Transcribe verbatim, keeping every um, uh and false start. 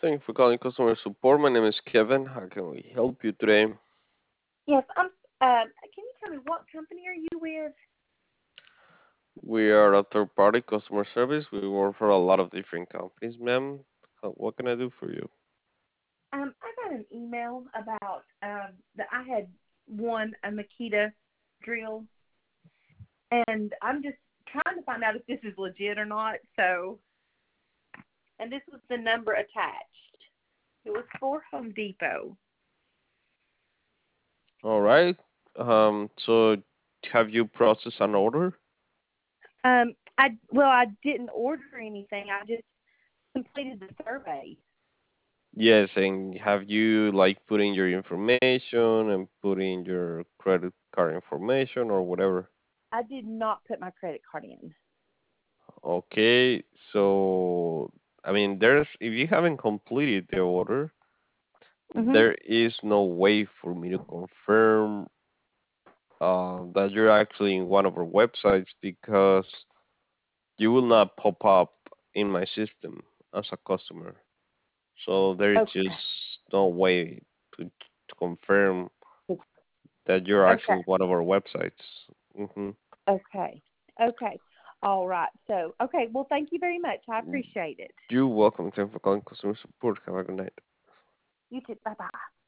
Thank you for calling customer support. My name is Kevin. How can we help you today? Yes, I'm. Um, can you tell me what company are you with? We are a third party customer service. We work for a lot of different companies, ma'am. Uh, What can I do for you? Um, I got an email about um, that I had won a Makita drill, and I'm just trying to find out if this is legit or not. So, and this was the number attached. It was for Home Depot. All right. Um, so have you processed an order? Um, I well, I didn't order anything. I just completed the survey. Yes, and have you like put in your information and put in your credit card information or whatever? I did not put my credit card in. Okay, so I mean, there's if you haven't completed the order, Mhm. there is no way for me to confirm uh, that you're actually in one of our websites because you will not pop up in my system as a customer. So there is Okay. just no way to, to confirm that you're Okay. actually one of our websites. hmm Okay. Okay. All right. So, okay. Well, thank you very much. I appreciate it. You're welcome. Thank you for calling customer support. Have a good night. You too. Bye bye.